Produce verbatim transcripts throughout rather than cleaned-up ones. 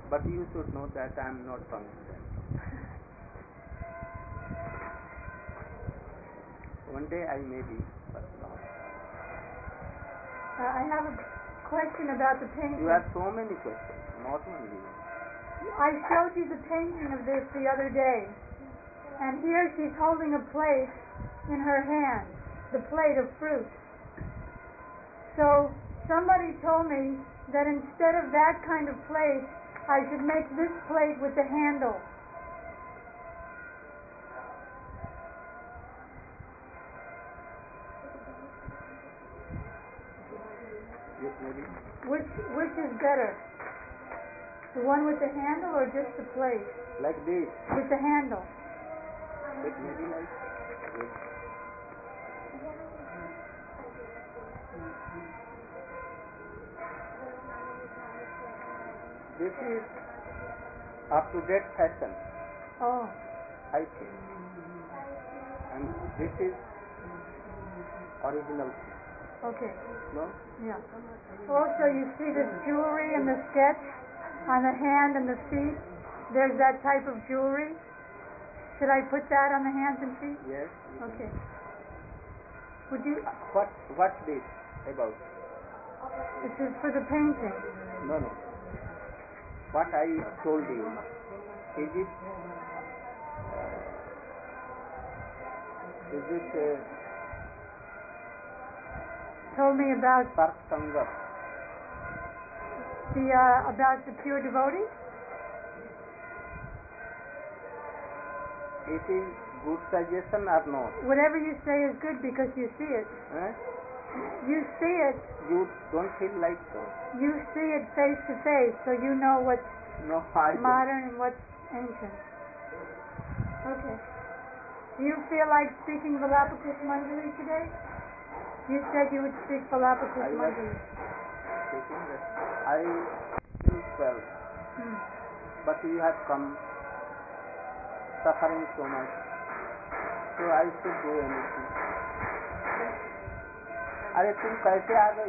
But you should know that I am not confident. One day I may be, but not. Uh, I have a question about the painting. You have so many questions, not only. I showed you the painting of this the other day, and here she's holding a plate in her hand, the plate of fruit. So somebody told me that instead of that kind of plate, I should make this plate with the handle. Yes, maybe. Which which is better? The one with the handle or just the plate? Like this. With the handle. It may be like this. This is up-to-date fashion. Oh. I think. And this is original. Okay. No? Yeah. Also, you see this jewelry in the sketch on the hand and the feet. There's that type of jewelry. Should I put that on the hands and feet? Yes. Okay. Would you? What? What's this about? This is for the painting. No, no. What I told you, is it? Is it? Uh, Told me about Satsanga. the uh, about the pure devotee. It is good suggestion or not? Whatever you say is good because you see it. Eh? You see it. You don't feel like so? You see it face to face, so you know what's No, I modern and what's ancient. Okay. Do you feel like speaking Valapakus Manjali today? You said you would speak Valapakus Manjali. I feel well, Hmm. but you have come suffering so much, so I should do anything. अरे तुम कैसे आ गई?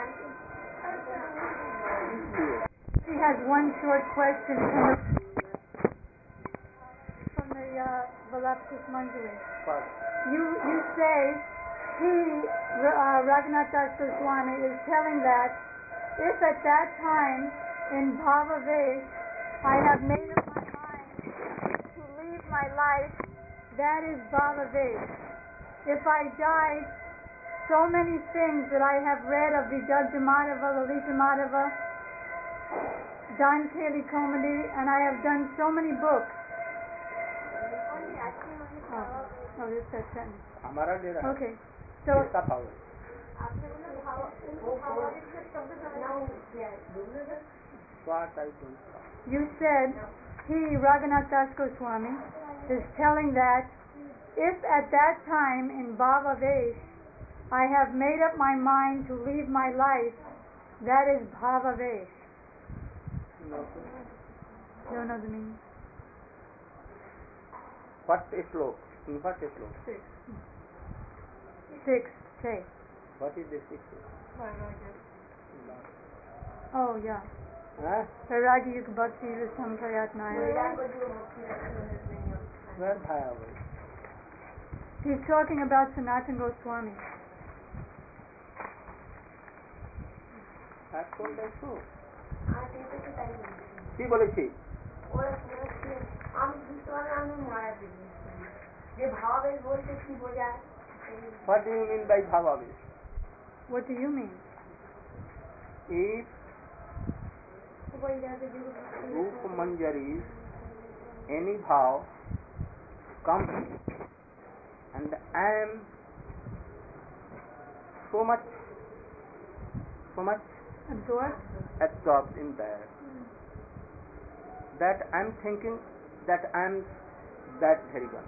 इसलिए. She has one short question from the, from the uh, Valapakus Manjali. What? You you say he uh, Raghunath Das Goswami is telling that if at that time in Bhava Vesh I have made up my mind to leave my life, that is Bhava Vesh. If I die, so many things that I have read of Vijagya Madhava, Lalita Madhava, Dankeli Komedi, and I have done so many books. Oh, oh this that sentence. हमारा डेरा. Okay, so इसका भाव. What I don't know. you said he, Raghunath Das Goswami, is telling that if at that time in Bhava Vesh I have made up my mind to leave my life, that is Bhava Vesh. No. You don't know the meaning? What is slope? In what is slope? Six. Six. Okay. What is the six? Oh, yeah. Huh? Vairagya Yuga Bhakti Rasam Prayatnaya. Where Bhaya? He's talking about Sanatana Goswami. I told that so. কি বলেছি? What do you mean by bhavavesh? What do you mean? If Rupa Manjari, any bhav comes and I am so much, so much Absorbed? absorbed in that, that I am thinking that I am that very one.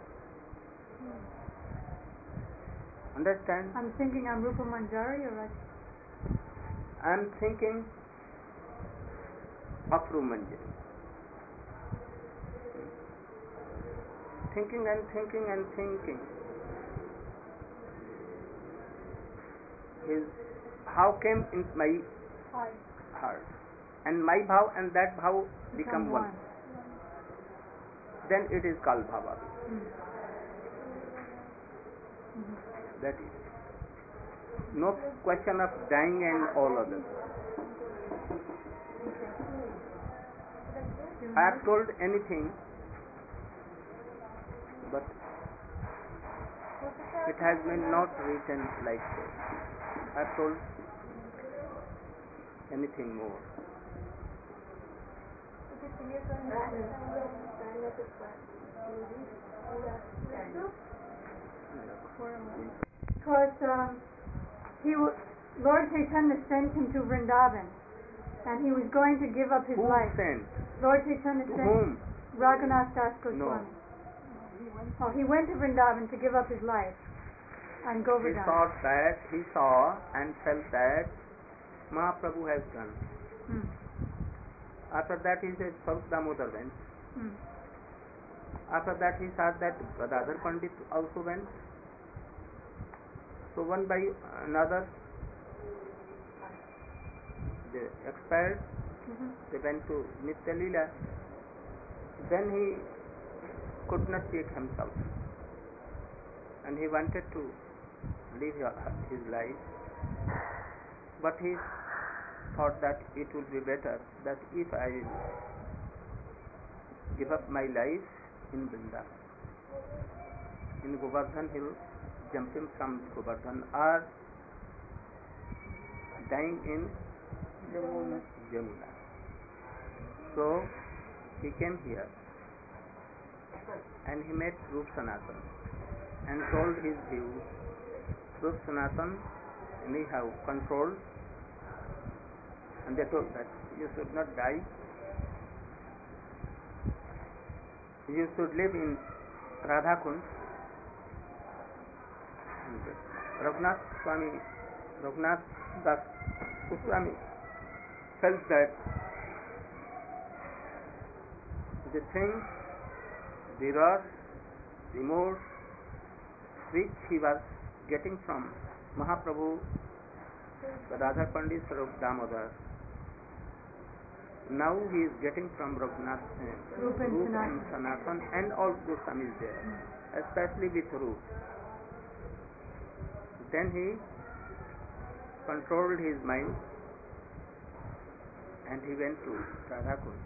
Understand? I'm thinking I'm Rupa Manjari or what? I am thinking of Rupa Manjari. Thinking and thinking and thinking. His how came in my Hi. heart. and my bhav and that bhav become, Become one. one. Then it is called bhava. Mm. Mhm. That is. No question of dying and all others. I have told anything, but it has been not written like this. I have told anything more. Because um, he w- Lord Chaitanya sent him to Vrindavan, and he was going to give up his Who life. sent? Lord Chaitanya To sent whom? Raghunath Das Goswami. No. Oh, he went to Vrindavan to give up his life and go He Vrindavan. thought that, he saw and felt that Mahaprabhu has done. Hmm. After that he said Swarup Damodar went. Hmm. After that he saw that Gadadhar Pandit also went. So one by another they expired. Mhm. They went to Nitya Leela. Then he could not take himself, and he wanted to live his life, but he thought that it would be better that if I give up my life in Vrindavan, in Govardhan hill, jumping from Govardhan, or dying in Jamuna. Jamuna. So he came here and he met Rup Sanatan and told his views. Rup Sanatan anyhow controlled, and they told that you should not die, you should live in Radha Kund. Raghunath Swami, Raghunath Das Goswami felt that the things, the rush, remorse which he was getting from Mahaprabhu, Radha Pandit Swarup Damodar, now he is getting from Raghunath, uh, Rup and Rup Sanatan. and Sanatan and all Goswamis there, especially with Rup. Then he controlled his mind and he went to Radha Kund,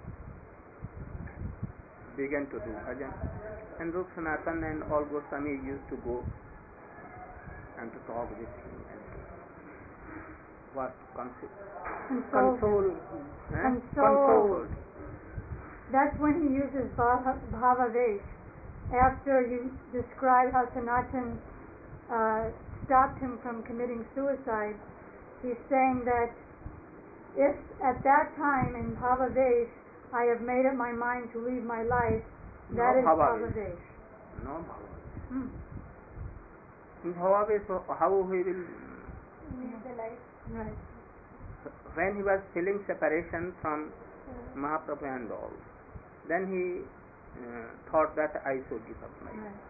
began to do bhajan, and Rup Sanatan and all Goswami used to go and to talk with him and to what console, Console. console, eh? Console. console. That's when he uses bhava, bhava vesh. After you describe how Sanatan uh, stopped him from committing suicide, he's saying that if at that time in bhava vesh I have made up my mind to leave my life, that No is bhava bhava vesh. vesh. No bhava. Hmm. In bhava vesh, so how he will, Leave the life. Right. when he was feeling separation from Mahaprabhu and all, then he uh, thought that I should give up my life. Right.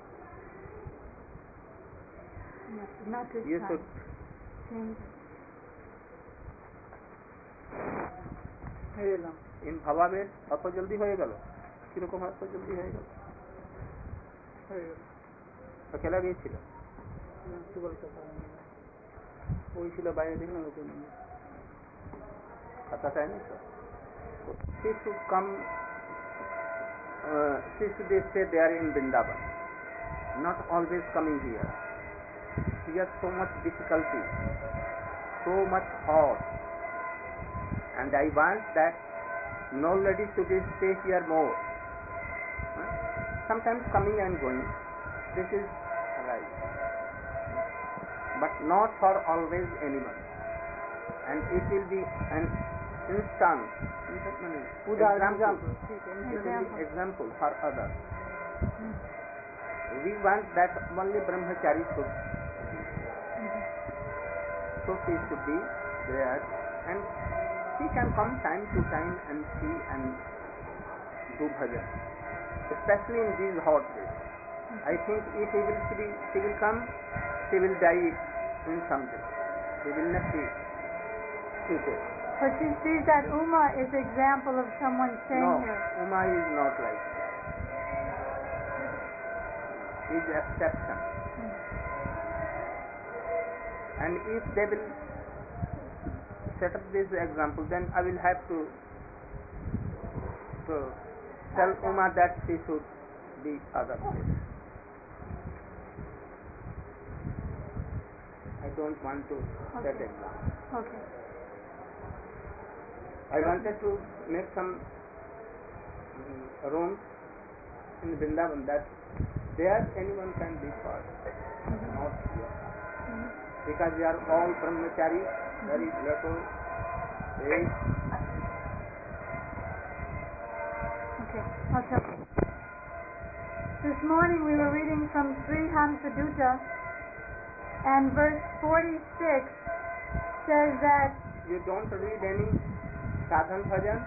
Yes, not this You time. should Change. in bhava vesh অত জলদি হয়ে গেল, কিরকম এত জলদি হয়ে গেল? খেলা গিয়েছিল, ওই ছিল বাইরে, দেখলাম খাতা চায় না তো। She should come, uh, she should stay there in Vrindavan, not always coming here. She has so much difficulty, so much hard, and I want that no lady should stay here more. Huh? Sometimes coming and going, this is right, but not for always anyone, and it will be an instant example, it will be example for others. Hmm. We want that only brahmachari should, so she should be there, and she can come time to time and see and do bhajan, especially in these hot days. I think if she will, she will, she will come, she will die in some day. She will not be seated. But she sees that Uma is example of someone staying No, here. Uma is not like that. He is exception. And if they will set up this example, then I will have to, to tell Uma that she should be other place. I don't want to set Okay. example. Okay. I wanted to make some um, rooms in Vrindavan that there anyone can be part, Mm-hmm. not here. Mm-hmm. Because we are all brahmachari, very little age. Okay. I'll tell you. This morning we were reading from Sri Hamsadutta, and verse forty-six says that You don't read any sadhan bhajan,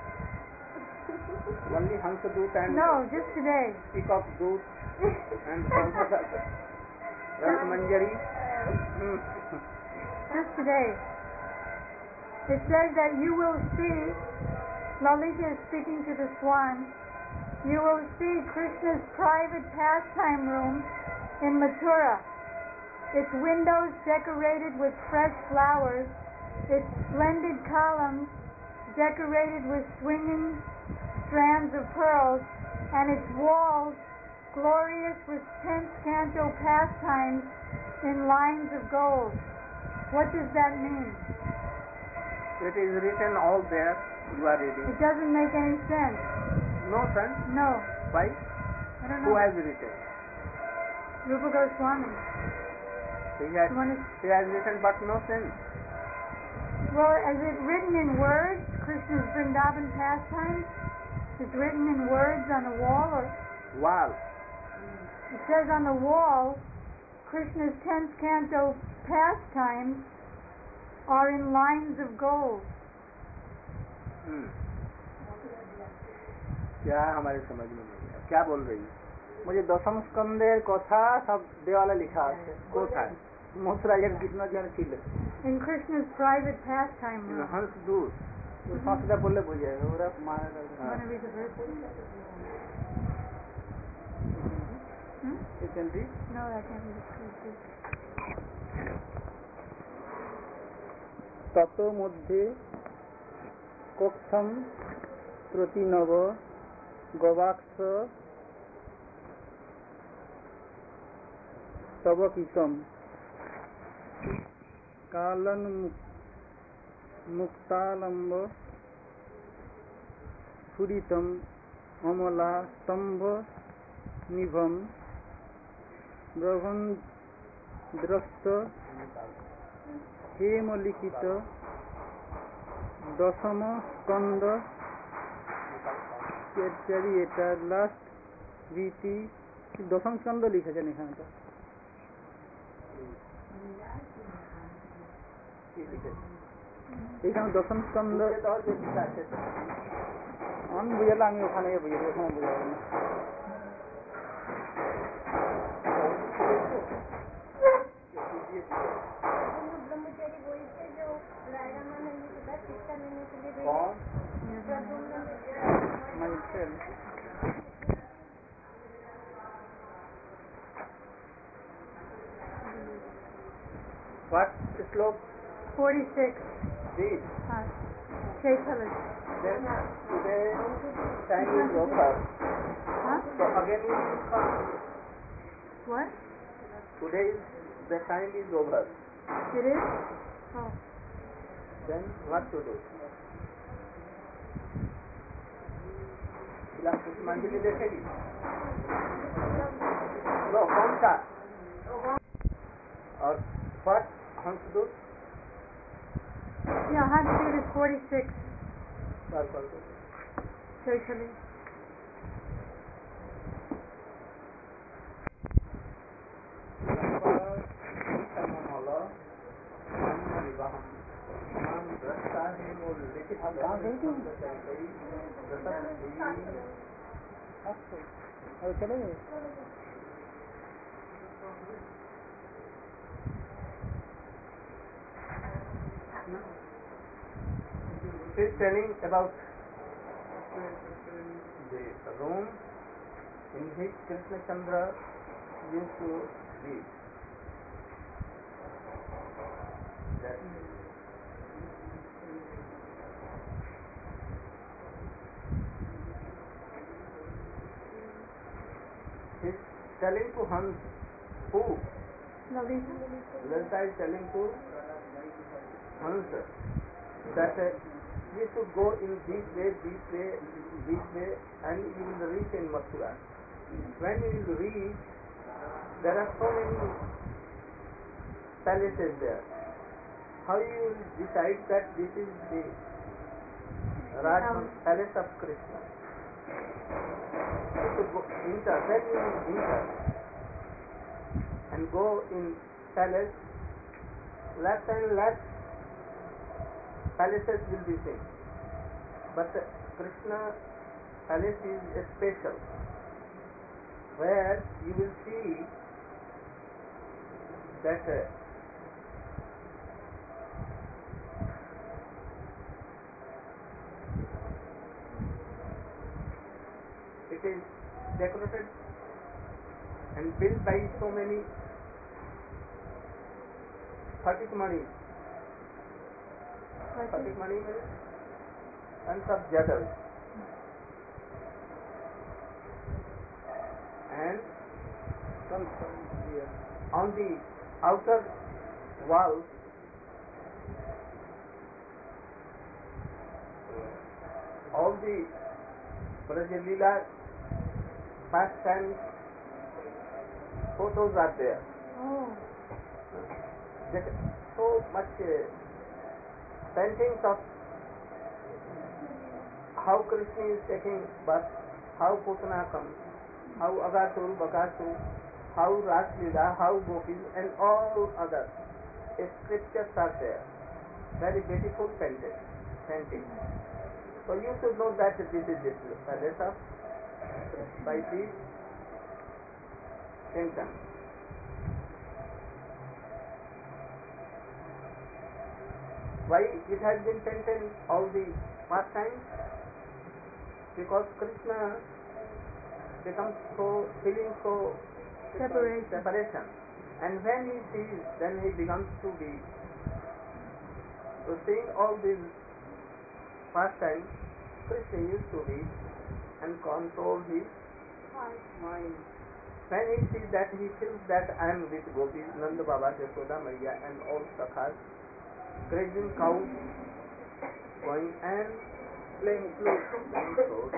only Hamsadut and no, just today. Peacock Dut and Rasmanjari. Hmm. Just today. It says that you will see, Lalita is speaking to the swan, you will see Krishna's private pastime room in Mathura. Its windows decorated with fresh flowers, its splendid columns decorated with swinging strands of pearls, and its walls glorious with tenth canto pastimes in lines of gold. What does that mean? It is written all there. You are reading. It doesn't make any sense. No sense. No. Why? I don't Who know. has written? Rupa Goswami. He has, You wanna- he has written, but no sense. Well, is it written in words? Krishna's Vrindavan pastimes? It's written in words on the wall, or Wall. it says on the wall, Krishna's tenth canto pastimes are in lines of gold. हम्म क्या हमारे समझ में नहीं आया क्या बोल रही है मुझे দশম স্কন্ধের কথা সব দেওয়ালে লেখা আছে কোথায় মথুরাজের কৃষ্ণ যেন ছিল In Krishna's private pastime room. हंस दूर সংস্কৃত বললে বুঝে যাবে ওরা মা- You want to read the verse? Hmm? You can read. No, I can't read it. Please read. তত মধ্যে কক্ষম প্রতিনব গবাক্ষ তবকিতম কালন মুক্তালম্ব স্ফুরিতম অমলা স্তম্ভ নিভম ব্রহ্মদ্রস্ত হেমলিখিত দশম স্কন্দ এটা লাস্ট রীতি দশম স্কন্দ লিখেছেন এখানটা এইখানে দশম স্কন্দ আমি বুঝালে আমি ওখানে গিয়ে বুঝে দেবো ওখানে বুঝাবো না What slope? forty-six. This. Uh, Chaitanya. Then today time is over. Huh? So again we will come. What? Today is the time is over. It is? Oh. Then what to do? Manjali देखेगी? लो कौन सा? और what हंसदूत? Yeah, Hansdut is forty-six. बार बार दो. Chaitanya. चले गए It is telling about the room in which Krishna Chandra used to live. That he is telling to Hans, who? Lalita. Lalita is telling to Hans that uh, you should go in this way, this way, this way, and you will reach in Mathura. When you will reach, there are so many palaces there. How you will decide that this is the Raj palace of Krishna? You should go enter, then you will enter and go in palace. Left and left palaces will be seen, but uh, Krishna palace is a special, where you will see that uh, it is decorated and built by so many Phatik money. Phatik money means tons of jewels. And on the outer wall all the Brajalila pastime photos are there. Oh. That so much uh, paintings of how Krishna is taking birth, how Putana comes, how Agatur, Bakasur, how Ras Leela, how Gopis, and all other scriptures are there. Very beautiful painting. painting. So you should know that this is the palace of by these symptoms. Why it has been painted all the past times? Because Krishna becomes so feeling so Separation. separation, and when he sees, then he becomes to be. So seeing all these past times, Krishna used to be and control his mind. When he sees that, he feels that I am with Gopis, Nanda Baba, Yashoda Maiya, and all Sakhas, grazing cows, going and playing flute. Playing flute.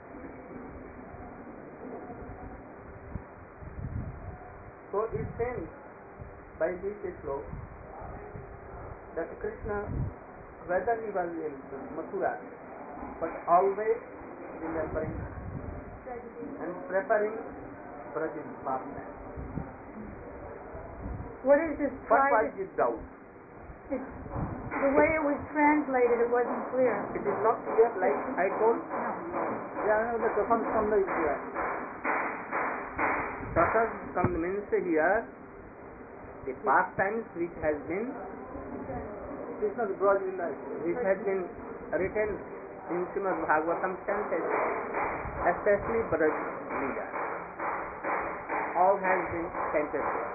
So it seems by this slope that Krishna, whether he was in Mathura, but always remembering and preferring Braj's pastime. What is this What was private? his doubt? It's, the way it was translated, it wasn't clear. It is not clear, like I told. No. Yeah, the Pratham Skanda is there. Tathas Skand means here the pastimes which has been Krishna's Braj Leela. which has been written in Srimad Bhagavatam chanted, especially Braj Leela. All has been chanted there.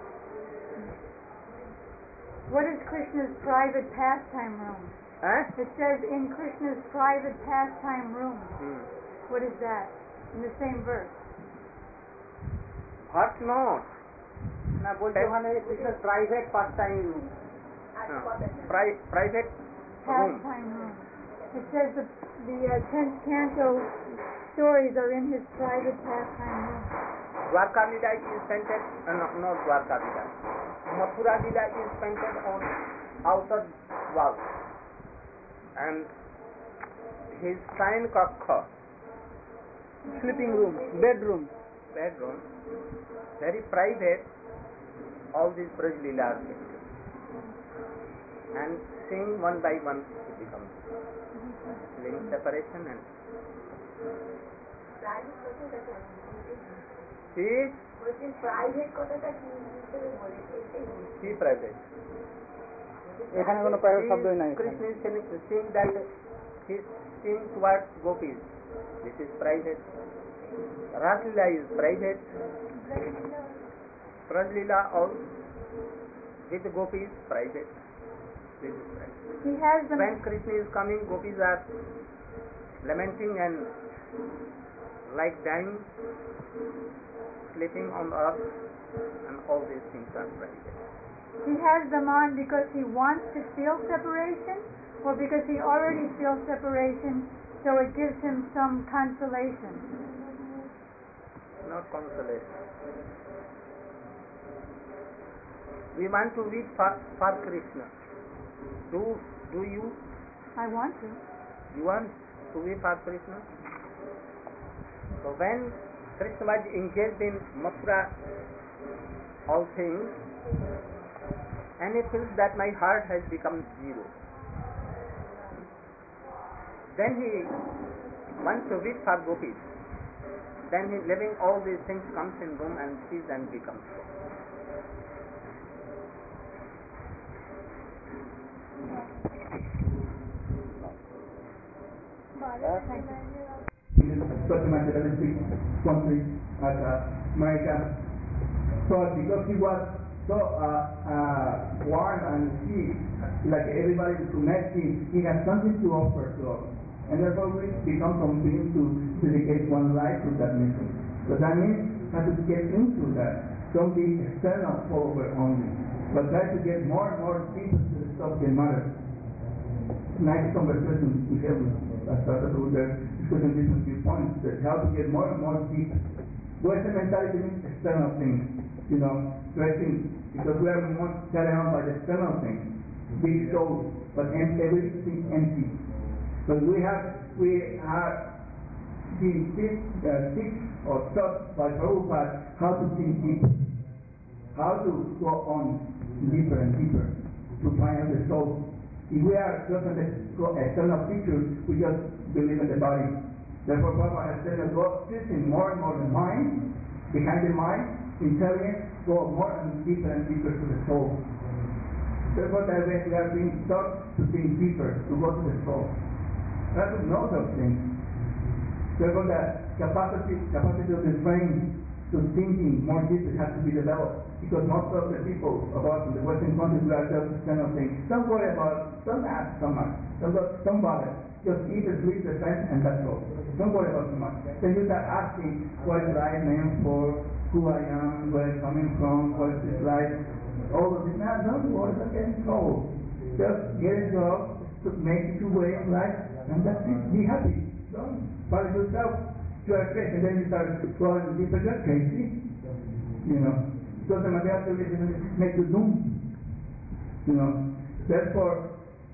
What is Krishna's private pastime room? Huh? It says in Krishna's private pastime room. Hmm. What is that? In the same verse. What not? না বলছে ওখানে কৃষ্ণের private pastime room No. Pri- private room. Pastime room. It says the, the uh, tenth canto stories are in his private pastime room. Dwarka Leela is painted, uh, no, not Dwarka Leela. Mathura Leela is painted on outer wall. And his sign Kakha, sleeping room bedroom bedroom, very private, all these Braj Leela are painted. And seeing one by one it becomes feeling separation and see, private কথাটা কি হিসেবে বলেছে এটাই see private. এখানে কোনো প্রায় He শব্দই is- নাই Krishna is saying, saying that he is seeing towards gopis. This is private. Raslila is private. Praslila or with gopis private. This is private. He has the When Krishna is coming, gopis are lamenting and like dying, sleeping on the earth, and all these things are private. he has them on because he wants to feel separation, or because he already feels separation, so it gives him some consolation. Not consolation. We want to weep for, for Krishna. Do do you? I want to. You want to weep for Krishna? So when Krishna was engaged in Mathura, all things, and he feels that my heart has become zero, then he wants to weep for gopis. Then he living all these things comes in room and sees and becomes so. Such a materialistic country as uh, America. So because he was so uh, uh, warm and he, like everybody to met him, he has something to offer to us. And therefore we become convinced to dedicate one life to that mission. But that means have to get into that. Don't be external follower only, but try to get more and more deep into the subject matter. Nice conversation we have. I started with the discussing different viewpoints that how to get more and more deep. Western mentality means external things, you know, dressing, because we are more carried on by the external things, big shows, but em- everything empty. But we have, we are being teach or taught by Prabhupada how to think deep, how to go on deeper and deeper to find out the soul. If we are just an external picture, we just believe in the body. Therefore, Prabhupada has said that go searching more and more the mind, behind the mind, intelligence, go more and deeper and deeper to the soul. Therefore, that way we are being taught to think deeper, to go to the soul. Try to know those things. Therefore, the capacity, capacity of the brain to thinking more deeply has to be developed. Because most of the people of us in the Western countries, we are just kind of saying, don't worry about it, don't ask so much, don't, don't bother. Just eat and sleep, defend, and that's all. Don't worry about so much. Then you start asking what is life meant for, who I am, where I'm coming from, what is this life, all of this. Now, don't worry about getting told. Just get a job, to make your way of life, and that's it. Be happy. Don't bother yourself. You are crazy, and then you start going deeper, you're crazy. You know, because the materialism makes you doom. You know, therefore,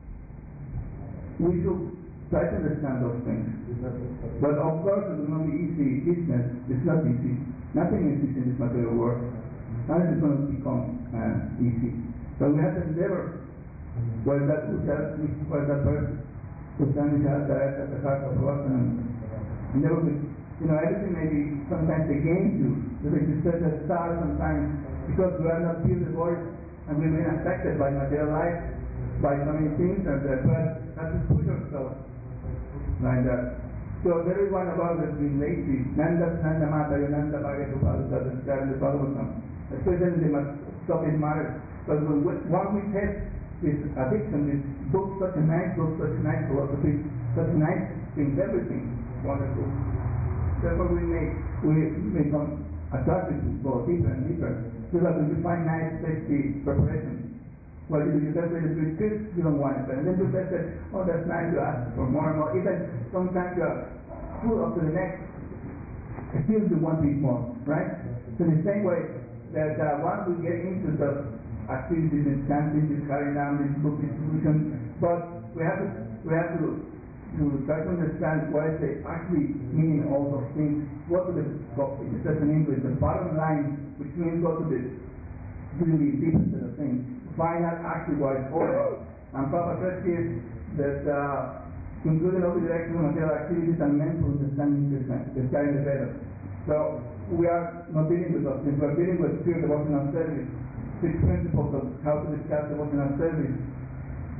we should try to understand those things. But of course, it will not be easy business. It's not easy. Nothing is easy in this material world. Nothing is going to become uh, easy. So we have to endeavor. Whether that who has, whether that person who stands at the heart of us, and endeavor to, you know, everything may be sometimes against you. Like you said, the stars sometimes, because we are not pure devoid and we've been affected by material life, by so many things, and uh, but have to push ourselves like that. So there is one about us being lazy. Nanda Nanda Mata Nanda Bhagavad Gita the Bhagavatam. Especially they must stop it matters. But when we test this addiction, this book, such a nice book, such a nice philosophy, such nice things, everything wonderful. Therefore we make we become attracted to go deeper and deeper. So that when you find nice, tasty preparation, well, you just say the sweet kiss, you don't want it. And then you just say, oh, that's nice, you ask for more and more. Even sometimes you are full up to the neck, still you want to eat more, right? So in the same way, that uh, once we get into the activities and chanting, this carrying down this book distribution, but we have to we have to to try to understand what is the actually meaning of all those things. What to the it says in English, the bottom line, which means go to the really deep into the thing. Find out actually what it's for. And Papa says here that uh, including all the direction of material activities and mental understanding is carrying the better. So we are not dealing with those things, we are dealing with pure devotional service. Six principles of how to discuss devotional service.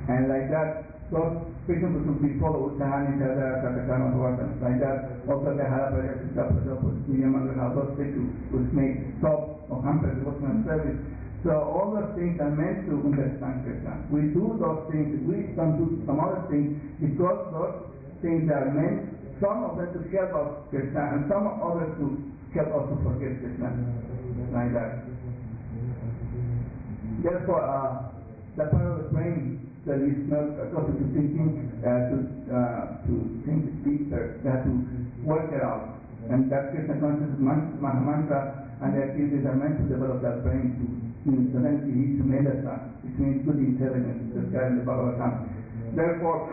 And like that, those preachings would be followed, Sahan, Chada, Katakama, like that. Also, the Hara Praja, Niyamanga, those things would make stop or hamper devotional service. So all those things are meant to understand Krishna. We do those things, we don't do some other things because those things are meant, some of them to help us Krishna and some others to help us to forget Krishna. Like that. Therefore, uh, the part of the brain that is not accustomed to thinking, uh, to uh, to think deeper, they have to work it out. And that Krishna consciousness mantra and the activities are meant to develop that brain to, to then lead to medasa, which means good intelligence, described in the Bhagavatam. Therefore,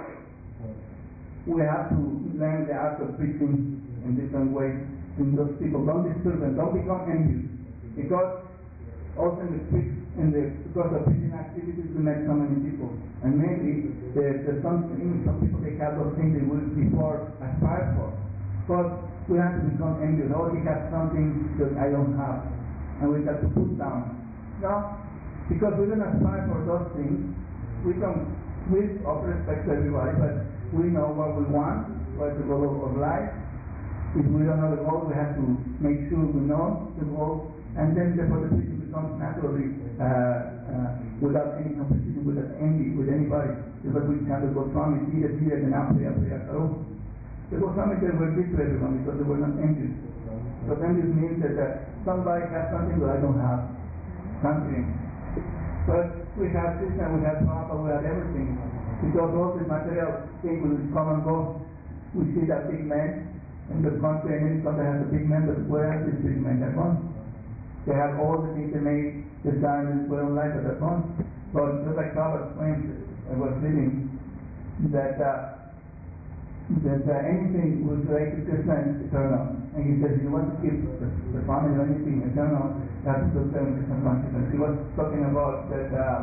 we have to learn the art of preaching in different ways. In those people, don't disturb them, don't become envious, because also in the preach, in the because of preaching activities we met so many people, and maybe there's, there's some some people they have those things they would before aspire for, but we have to become envious. Oh, he has something that I don't have, and we have to put down. No, because we don't aspire for those things. We don't. With all respect to everybody, but we know what we want, what is the goal of life. If we don't know the goal, we have to make sure we know the goal, and then the preaching becomes naturally uh, uh, without any competition, without envy with anybody. Because we can the Goswami, Tira, Tira, and Apriya, Apriya, Karo. The Goswami they were good to everyone because they were not envious. So envious means that uh, somebody has something that I don't have. Something. But we have Krishna, we have Prabhupada, we have everything. Because all the material things will come and go. We see that big man in the country, and any country has a big man, but where is this big man? They're gone. They have all the things they made, the time in their own life, but they're gone. But just like Prabhupada explained, I was reading that uh, that uh, anything was related to Krishna is eternal. And he says, if you want to keep the, the family or anything eternal, you have to do Krishna consciousness. He was talking about that um,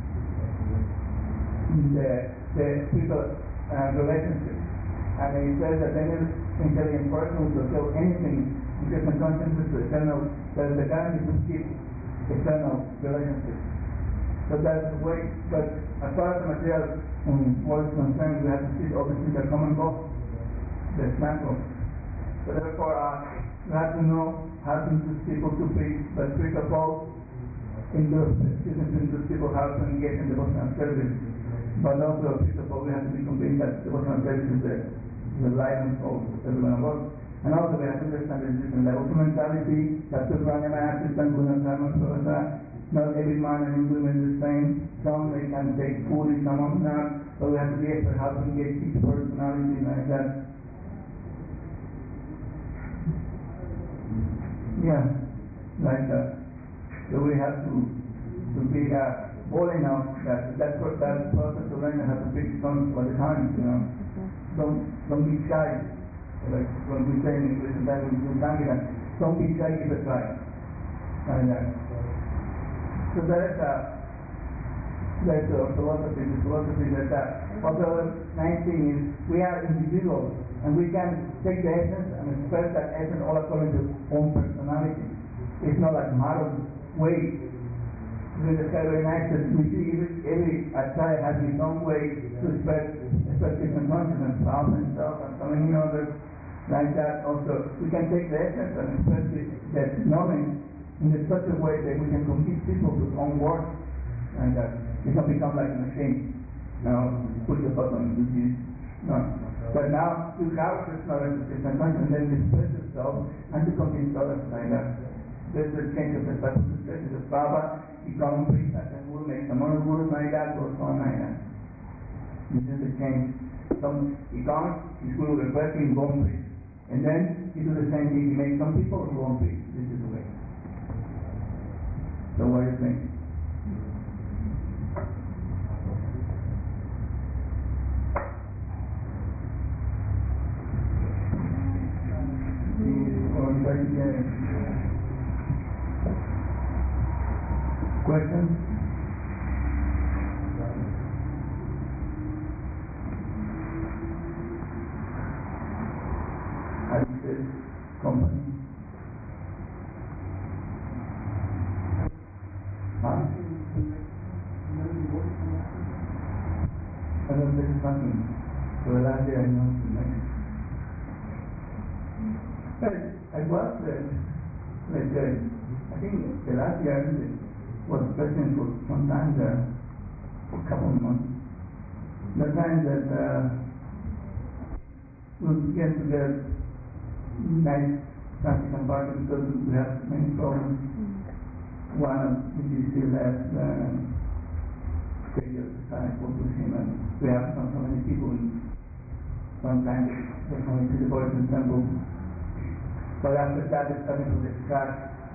the, the spiritual uh, relationship. And he says that any intelligent person will fulfill anything in Krishna consciousness to eternal, that is the guarantee to keep eternal relationship. So that's the way, but as far as the material um, world is concerned, we have to see all the things that come and go. That's natural. So therefore, uh, we have to know how to induce people to preach, but first of all, induce, induce people how to engage in devotional service. But also, first of all, we have to be convinced that devotional service is the, the life and soul of everyone of us. And also, we have to understand the different levels of mentality, that the Pranayama, Assistant, Gunasarma, Pravasa. Not every man and woman is the same. Some they can take food, some of them not. But we have to be able to how to engage each personality like that. Yeah, like that. So we have to to be uh, bold enough that that that process to learn how to preach comes all the time. You know, don't don't be shy. Like when we say in English, that we do don't be shy, give it a try. Like that. So that is a that's a philosophy. The philosophy that uh, also nice thing is we are individuals and we can take the essence and express that essence all according to own personality. It's not like modern way. It's very nice that we see every every Acharya has his own way to express express different consciousness, Prabhupada himself and so many others like that. Also, we can take the essence and express it, that knowledge in such a way that we can convince people with own words, and that it can become like a machine. Now, push the button, do this. No. But now, you have this knowledge, this consciousness, and then express yourself and to convince others like that. There's a change of perspective. This is a Baba, he comes preach, and then we'll make some other gurus like that, goes on like that. This is the change. Some, he comes, his guru requests him, go and preach. And then, he do the same thing, he makes some people who won't preach. This is the way. So what do you think? Questions? How do you say company? Huh? for the last year I know too much. But I was, uh, like, uh, I think the last year I was president for some time there, for a couple of months. The time that uh, we get to the nice practical part because we have many problems. One of which is still left uh, stage of society with him, and we have not so many people in one time they're coming to the boys and temple. But after that it's coming from the scratch.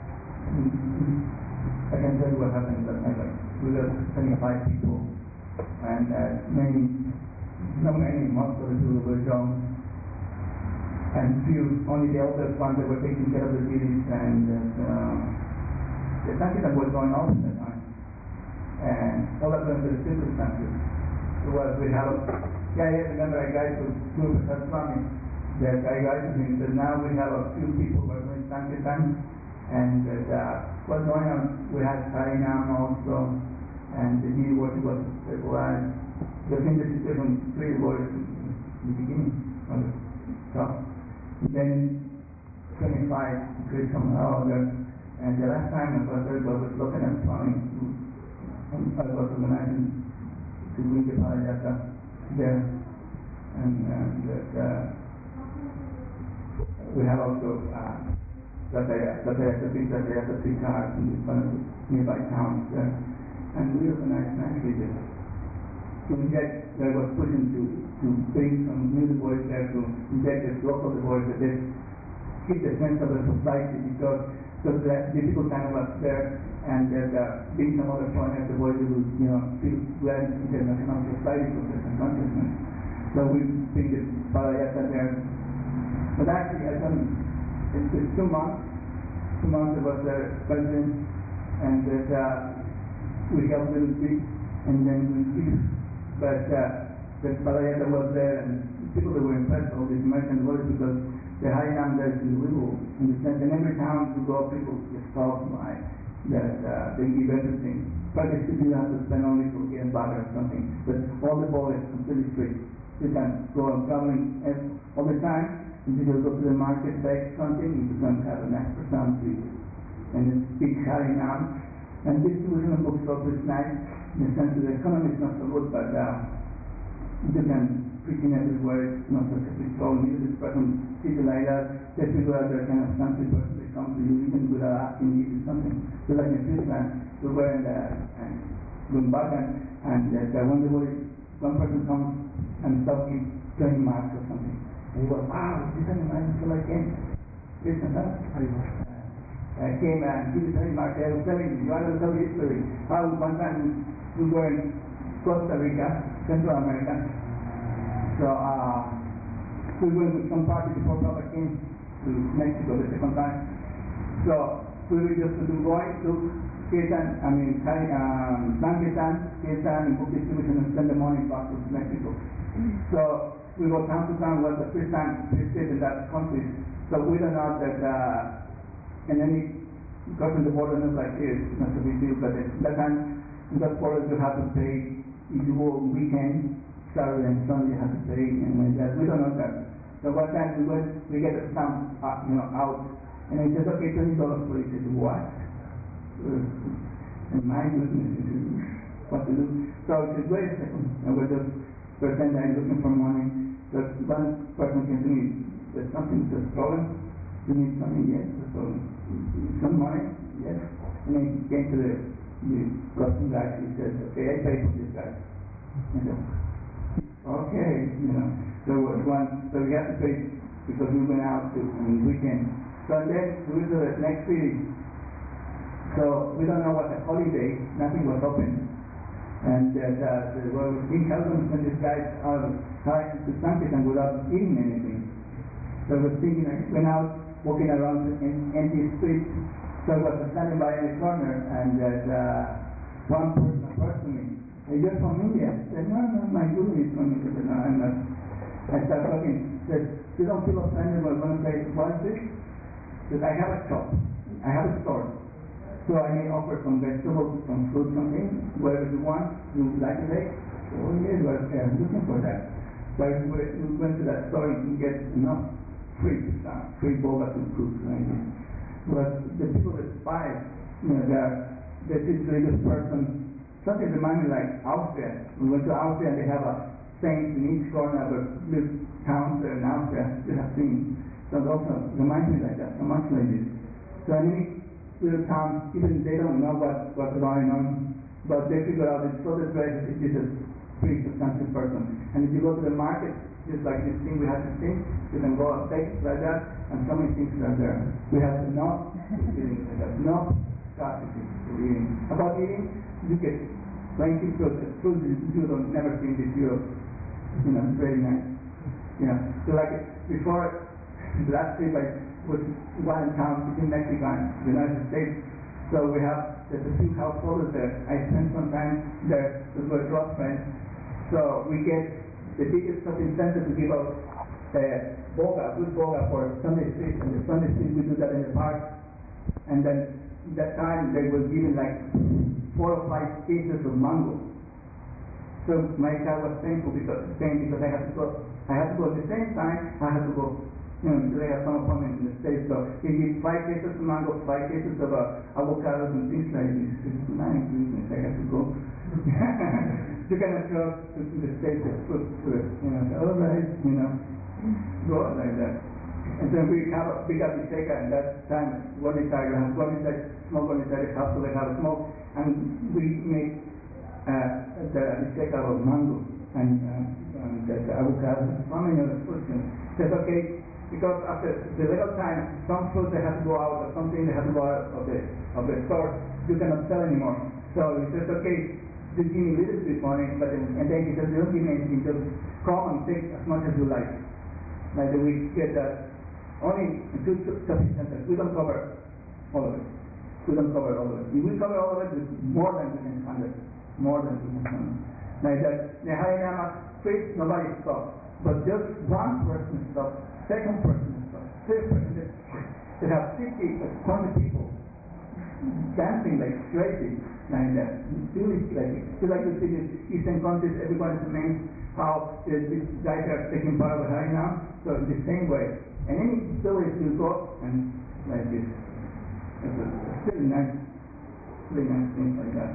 I can tell you what happened that night. Like, we were twenty-five people and uh, many, not many, most of the people were young. And few, only the elders ones that were taking care of the village, and uh, the Sankirtan was going on at that time. And all of them were the circumstances. It was, we have, yeah, yeah, remember I guys who grew with Swami, that I guys with him, that now we have a few people who are doing Sankirtan, and that uh, what's going on, we had Harinam also, and the new word was, was the thing that is different, three words in the beginning of the talk. Then twenty-five increased somehow other, and the last time I was there, I was looking at Swami, I was organizing to bring the Parayata there, and, and uh, we have also uh, Satayata, big Satayata three cars in one of the nearby towns there, and we organized nicely this. Inject, that was pushing to, to bring some new boys there to inject the flock of the boys that they keep the sense of the society, because because that difficult time was there, and that uh, being some other point of the boys will, you know, feel well in international society for certain consciousness. So we bring the Parayata there. But actually I done in two months, two months I was the president, and that uh, we helped a little bit, and then we keep. But uh, the Parayata was there, and people that were impressed with all these American words, because the Harinam there is illegal in the sense, in every town you go, people get stopped by that uh, they give everything. Practically you have to spend only for getting butter or something, but all the ball is completely free. You can go on traveling all the time, and you go to the market, bag something, you can have an extra sound to you. And it's big Harinam, and this distribution of books also is nice. In the sense that the economy is not so good, but uh, you can preach in everywhere, it's not such a big problem. You this person, people like that, there's people out there kind of country person, they come to you, even without asking you to do something. So like in Switzerland, we were in the, and going back, and, and uh, when the boy, one person comes and starts giving twenty marks or something. And he goes, wow, this is nice, so like him. This and that. I came and give twenty marks. I was telling you, you want to tell history. How one time we were in Costa Rica, Central America. So uh, we went with some party before Papa came to Mexico the second time. So we were just going to Ketan, I mean, um, San Ketan, Ketan, and book distribution, and spend the money back to Mexico. So we go town to town. Was the first time we stayed in that country. So we don't know that, uh, and then we got to the border, not like here, it's not a big deal, but at that time, in that border you have to pay, if you go on weekend, Saturday and Sunday you have to pay, and like that. We don't know that. So one time we went, we get the stamp, uh, you know, out, and he says, okay, twenty dollars for it. He says, what? And my goodness, he says, what to do? So he says, wait a second, and we're just pretend I'm looking for money. So one person came to me, there's something, there's a problem. You need something? Yes, there's a problem. Some money? Yes. And then he came to the, the custom guy, he says, okay, I pay for this guy. I said, okay, you know. So one, so we have to pay because we went out to on the weekend. So then we went to the next city. So we don't know what the holiday, nothing was open. And that uh, the well, we helped them send these guys out to Sankirtan without eating anything. So I was thinking, I went out walking around in empty streets. So I was standing by in the corner, and that uh, one person approached me. Hey, you're from India? I said, no, no, my guru is from India. I said, no, I'm not. I started talking. He said, you don't feel offended when one says, what is this? He said, I have a shop. I have a store. So I may offer some vegetables, some fruit, something, whatever you want. You like to take? Oh, yes, we're uh, looking for that. So we, we went to that store and get enough free uh, free boba to cook. Like this. But the people that spy, you know, that that this religious person, something reminds me like Austria. We went to Austria and they have a saint in each corner of a little town there in Austria. You have seen. So it also reminds me like that, so much like this. So in any little town, even they don't know what, what's going on, but they figure out that so the dress is a pretty substantial person. And if you go to the market, just like this thing we have to think, you can go upstate like that, and so many things are there. We have no eating like that, no scarcity for eating. About eating, you get plenty of fruit. Fruit you don't never see in this Europe. You know, it's very nice. You know, so like before the last trip I was one in town between Mexico and the United States. So we have there's a few householders there. I spent some time there with my close friends. So we get the biggest of incentive to give out uh, boga, good boga for Sunday street, and the Sunday street we do that in the park. And then that time they were giving like four or five cases of mango. So my child was thankful because saying because I had to go I had to go at the same time I had to go you know, because I have some appointment in the States. So he gives five cases of mango, five cases of uh, avocados and things like this. It's nine business, I have to go. You cannot go to, to the States with food to it, you know, so, all right, you know, go like that. And then we have a big apiseca, and that time, one inside, we have one inside, smoke one inside the house, so they have a smoke, and we make uh, the apiseca of mango, and, uh, and the, the avocado, so many other fruits. That's okay, because after the little time, some fruits they have to go out, or something they have to go out of the, of the store, you cannot sell anymore. So he says, okay, just give me a little bit money, but then, and then he says, don't give me anything, just come and take as much as you like. Like we get that only two shopping centers. We don't cover all of it. We don't cover all of it. If we cover all of it, it's more than we can handle. More than we can handle. Like that, the Harinama street, nobody stops. But just one person stops, second person stops, third person. They have fifty, twenty people dancing like crazy. Like that. It's really like it's like you see the Eastern countries, everybody's amazed how uh, these guys are taking part of it right now. So in the same way. And any village you go and like this. It's a it's really nice, really nice things like that.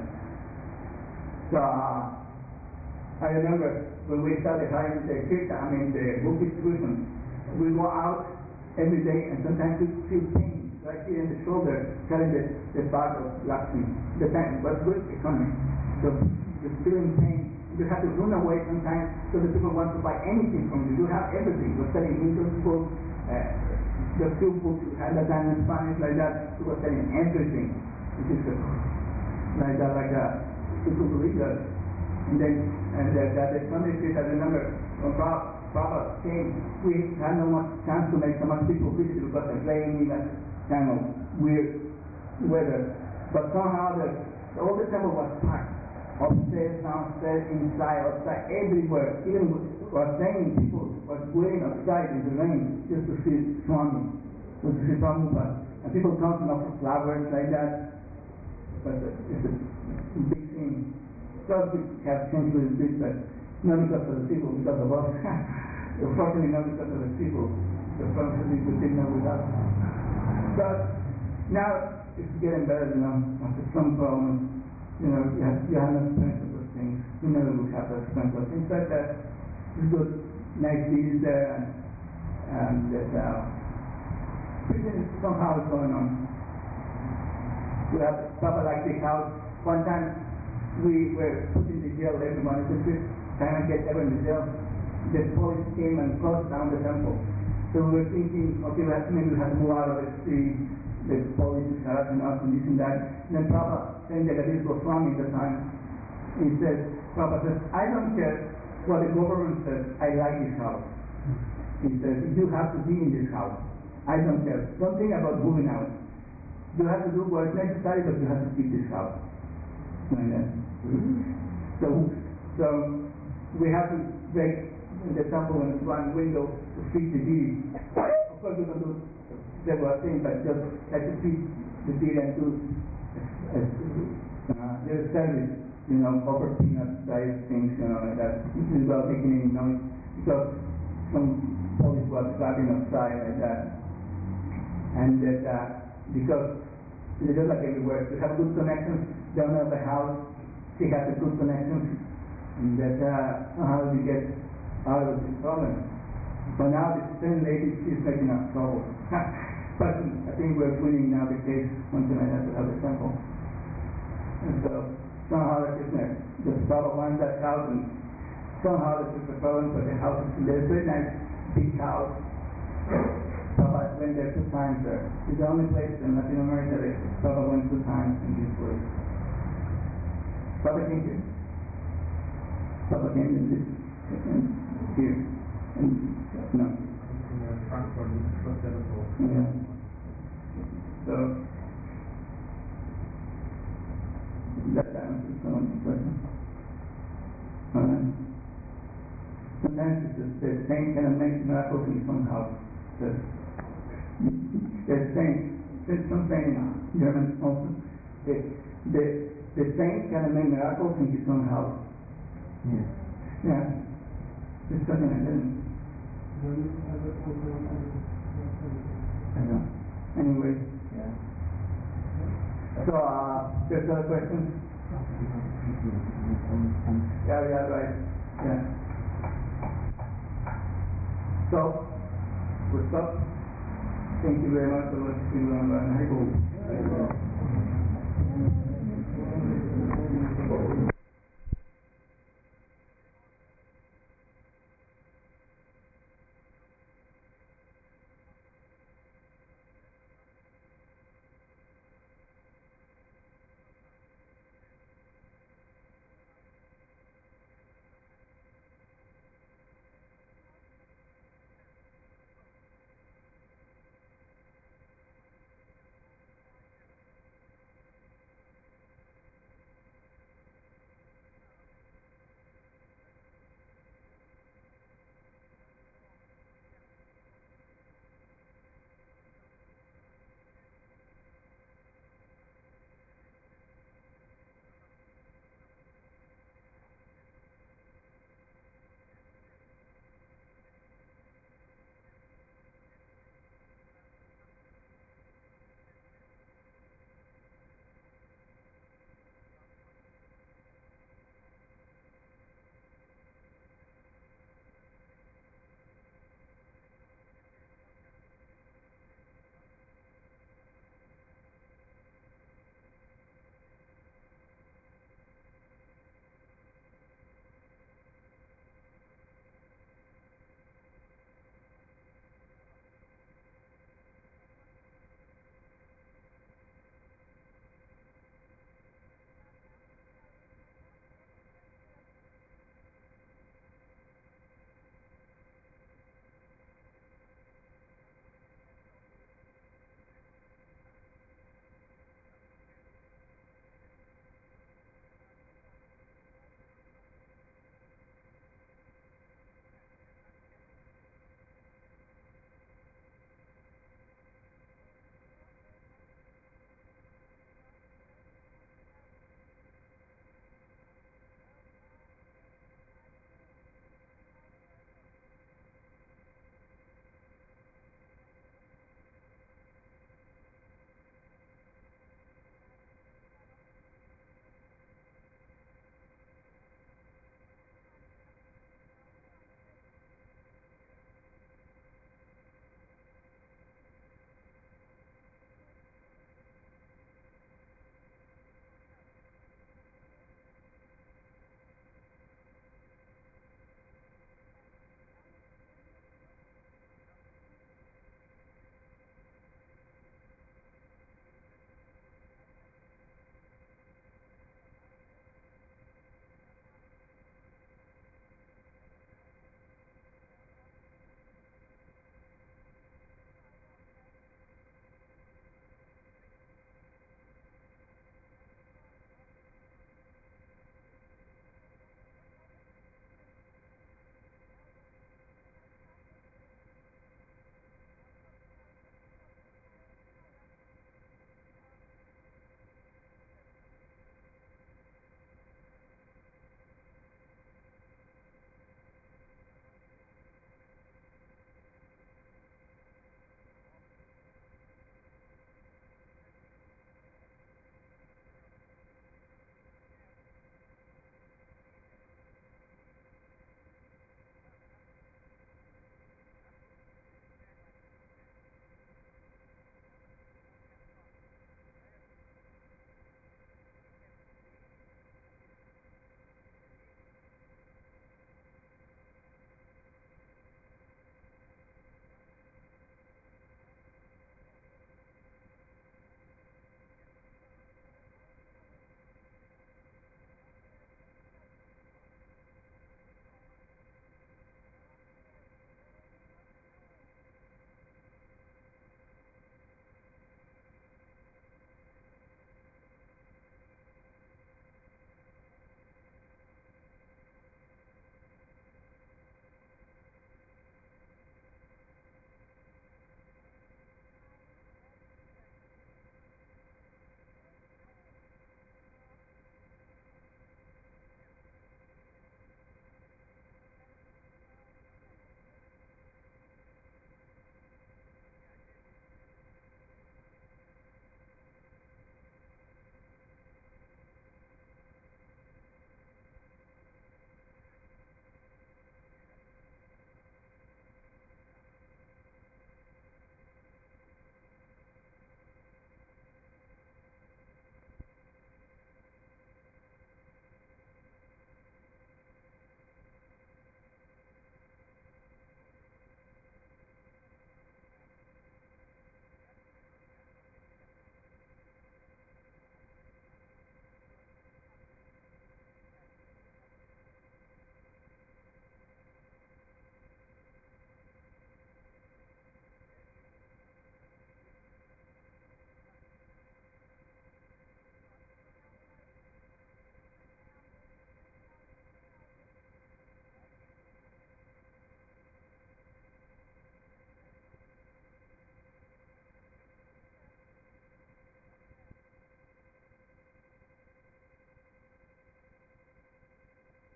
So uh, I remember when we started having the kirtan, I mean the book distribution, we go out every day and sometimes we feel pain right here in the shoulder, carrying the, the bag of Lakshmi. The time was good economy. So you're feeling pain. You have to run away sometimes so the people want to buy anything from you. You have everything. You're selling English books, uh, the few books you had that time in Spanish like that. You were selling everything. Which is uh, like that, like that. People believe that. And then and uh, that the Sunday street, I remember when Prabhupada came, we had no much chance to make so much people visit because it's raining and kind of weird weather. But somehow the, the whole temple was packed. Upstairs, downstairs, inside, outside, everywhere. Even was saying people were waiting outside in the rain just to see Swami, just to see Prabhupada. And people come to offer flowers like that. But it's a big thing. So we have changed a little bit, but not because of the people, because of us. Unfortunately, not because of the people. The Prabhupada people didn't know with us. But now it's getting better, you know, after some problems, you know, you have, you have no strength of those things. You never will have that strength of things like that. It's good, nice deeds there, and, and that, uh, somehow it's going on. We have Papa like this house. One time we were put in the jail, everyone. It's the fifth time I get ever in the jail. The police came and closed down the temple. So we were thinking, okay, well, maybe we have to move out of it, see the police is harassing us and this and that. And then Prabhupada, saying that Jagadis Goswami at the time, he says, Prabhupada says, I don't care what the government says, I like this house. He says, you have to be in this house. I don't care. Don't think about moving out. You have to do what's necessary, but you have to keep this house. Like that. So, so we have to break the temple in one window to feed the deity. Of course, we don't do several things, but just like to feed the deity and do uh, their service, you know, offer peanut diet things, you know, like that. Without taking any noise, because some police was driving outside like that. And that uh, because it's just like everywhere, we have good connections down at the house, she has a good connection, and that uh, somehow we get out of this problem. But now this same lady, she's making us trouble. But I think we're winning now the case, something like that, to have a temple. And so somehow the business, the Papa wants that house, and somehow this is the problem for the house. There's a very nice big house. Papa went there two times there. It's the only place in Latin America that Papa went two times in this place. Papa came here. Papa came in this, and here, and no. Yeah. So, that answers someone's question. Alright. Sometimes it's just the saint kind of makes miracles in his own house. The, the saint, there's some saying in German also, the, the, the saint can make miracles in his own house. Yes. Yeah. There's something like that. I know. Anyway, yeah. So, uh, there's other questions? Yeah, yeah, right. Yeah. So, we'll stop. Thank you very much for listening to me.